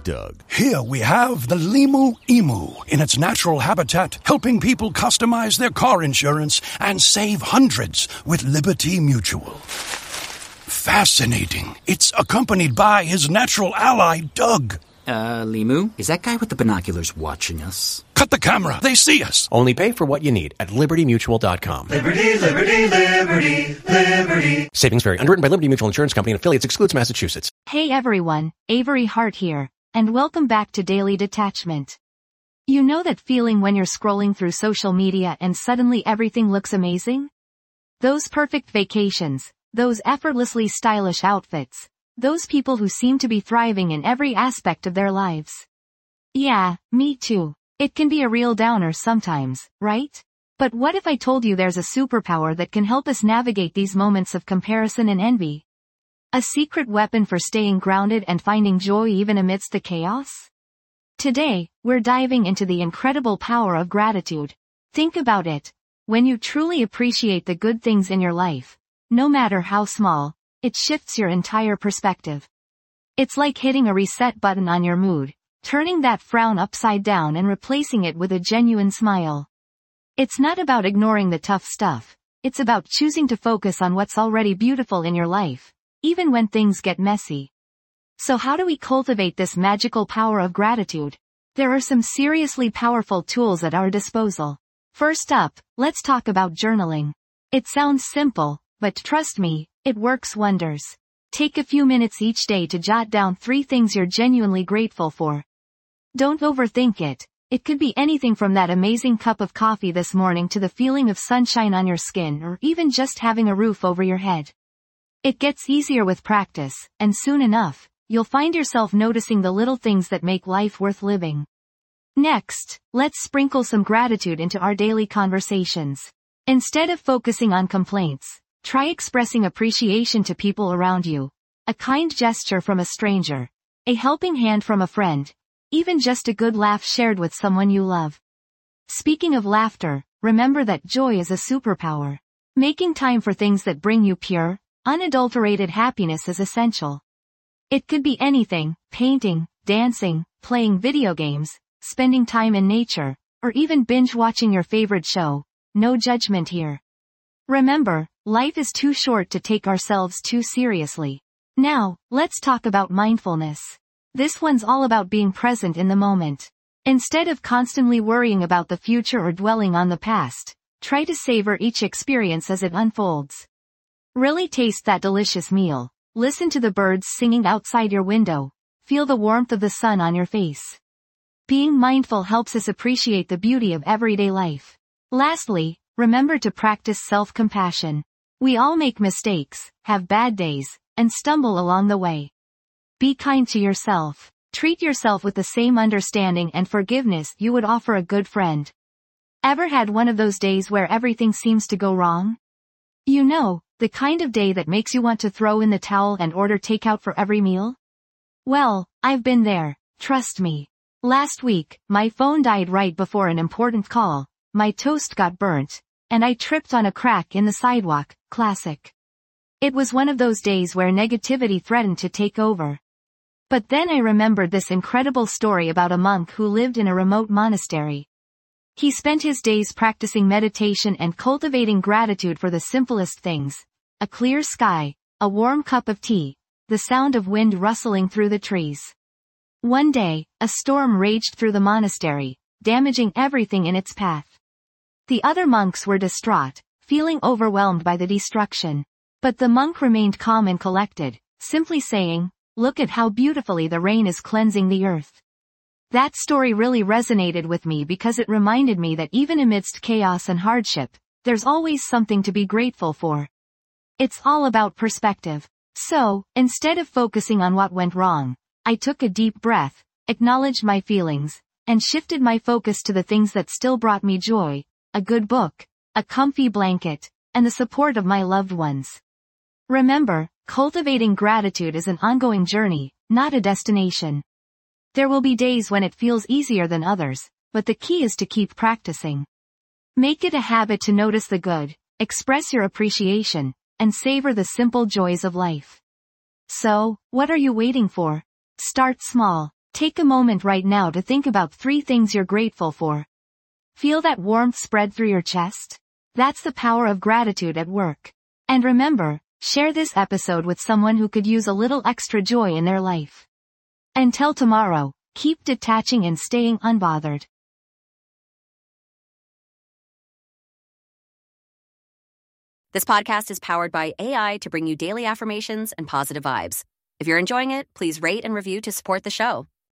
Doug. Here we have the Limu Emu in its natural habitat, helping people customize their car insurance and save hundreds with Liberty Mutual. Fascinating. It's accompanied by his natural ally, Doug. Limu, is that guy with the binoculars watching us? Cut the camera. They see us. Only pay for what you need at LibertyMutual.com. Liberty, liberty, liberty, liberty. Savings vary. Underwritten by Liberty Mutual Insurance Company and affiliates. Excludes Massachusetts. Hey everyone, Avery Hart here, and welcome back to Daily Detachment. You know that feeling when you're scrolling through social media and suddenly everything looks amazing? Those perfect vacations, those effortlessly stylish outfits, those people who seem to be thriving in every aspect of their lives. Yeah, me too. It can be a real downer sometimes, right? But what if I told you there's a superpower that can help us navigate these moments of comparison and envy? A secret weapon for staying grounded and finding joy even amidst the chaos? Today, we're diving into the incredible power of gratitude. Think about it. When you truly appreciate the good things in your life, no matter how small, it shifts your entire perspective. It's like hitting a reset button on your mood, turning that frown upside down and replacing it with a genuine smile. It's not about ignoring the tough stuff. It's about choosing to focus on what's already beautiful in your life, even when things get messy. So how do we cultivate this magical power of gratitude? There are some seriously powerful tools at our disposal. First up, let's talk about journaling. It sounds simple, but trust me, it works wonders. Take a few minutes each day to jot down 3 things you're genuinely grateful for. Don't overthink it. It could be anything from that amazing cup of coffee this morning to the feeling of sunshine on your skin or even just having a roof over your head. It gets easier with practice, and soon enough, you'll find yourself noticing the little things that make life worth living. Next, let's sprinkle some gratitude into our daily conversations. Instead of focusing on complaints, try expressing appreciation to people around you. A kind gesture from a stranger, a helping hand from a friend, even just a good laugh shared with someone you love. Speaking of laughter, remember that joy is a superpower. Making time for things that bring you pure, unadulterated happiness is essential. It could be anything: painting, dancing, playing video games, spending time in nature, or even binge watching your favorite show. No judgment here. Remember, life is too short to take ourselves too seriously. Now, let's talk about mindfulness. This one's all about being present in the moment. Instead of constantly worrying about the future or dwelling on the past, try to savor each experience as it unfolds. Really taste that delicious meal. Listen to the birds singing outside your window. Feel the warmth of the sun on your face. Being mindful helps us appreciate the beauty of everyday life. Lastly, remember to practice self-compassion. We all make mistakes, have bad days, and stumble along the way. Be kind to yourself. Treat yourself with the same understanding and forgiveness you would offer a good friend. Ever had one of those days where everything seems to go wrong? You know, the kind of day that makes you want to throw in the towel and order takeout for every meal? Well, I've been there, trust me. Last week, my phone died right before an important call, my toast got burnt, and I tripped on a crack in the sidewalk. Classic. It was one of those days where negativity threatened to take over. But then I remembered this incredible story about a monk who lived in a remote monastery. He spent his days practicing meditation and cultivating gratitude for the simplest things: a clear sky, a warm cup of tea, the sound of wind rustling through the trees. One day, a storm raged through the monastery, damaging everything in its path. The other monks were distraught, feeling overwhelmed by the destruction. But the monk remained calm and collected, simply saying, "Look at how beautifully the rain is cleansing the earth." That story really resonated with me because it reminded me that even amidst chaos and hardship, there's always something to be grateful for. It's all about perspective. So, instead of focusing on what went wrong, I took a deep breath, acknowledged my feelings, and shifted my focus to the things that still brought me joy: a good book, a comfy blanket, and the support of my loved ones. Remember, cultivating gratitude is an ongoing journey, not a destination. There will be days when it feels easier than others, but the key is to keep practicing. Make it a habit to notice the good, express your appreciation, and savor the simple joys of life. So, what are you waiting for? Start small. Take a moment right now to think about 3 things you're grateful for. Feel that warmth spread through your chest? That's the power of gratitude at work. And remember, share this episode with someone who could use a little extra joy in their life. Until tomorrow, keep detaching and staying unbothered. This podcast is powered by AI to bring you daily affirmations and positive vibes. If you're enjoying it, please rate and review to support the show.